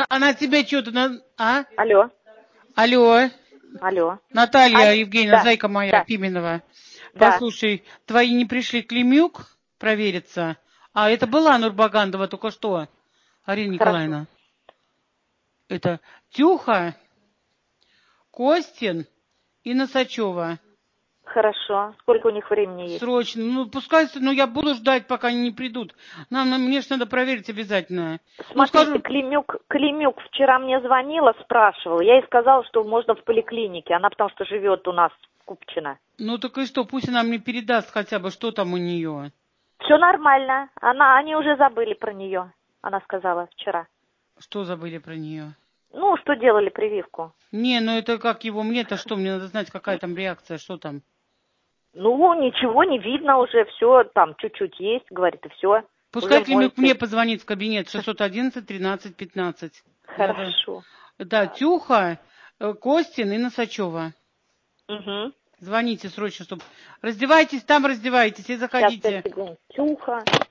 Она тебя что-то... А? Алло. Алло. Алло. Наталья Евгеньевна, Да. зайка моя, Да. Пименова. Да. Послушай, твои не пришли Климюк провериться? А это была Нурбагандова только что, Арина Хорошо. Николаевна. Это Тюха, Костин и Носачева. Хорошо. Сколько у них времени есть? Срочно. Ну, пускай, ну, я буду ждать, пока они не придут. Мне же надо проверить обязательно. Смотрите, Климюк вчера мне звонила, спрашивала. Я ей сказала, что можно в поликлинике. Она потому что живет у нас в Купчино. Ну, так и что, пусть она мне передаст хотя бы, что там у нее. Все нормально. Они уже забыли про нее. Она сказала вчера. Что забыли про нее? Ну, что делали прививку. Не, ну это как его, мне-то что, мне надо знать, какая там реакция, что там. Ну, ничего не видно уже, все там чуть-чуть есть, говорит, и все. Пускай Климюк мне позвонит в кабинет 611-13-15. Хорошо. Да, Тюха, Костин и Носачева. Угу. Звоните срочно, чтобы... Раздевайтесь там, раздевайтесь и заходите. Сейчас, 5 секунд. Тюха.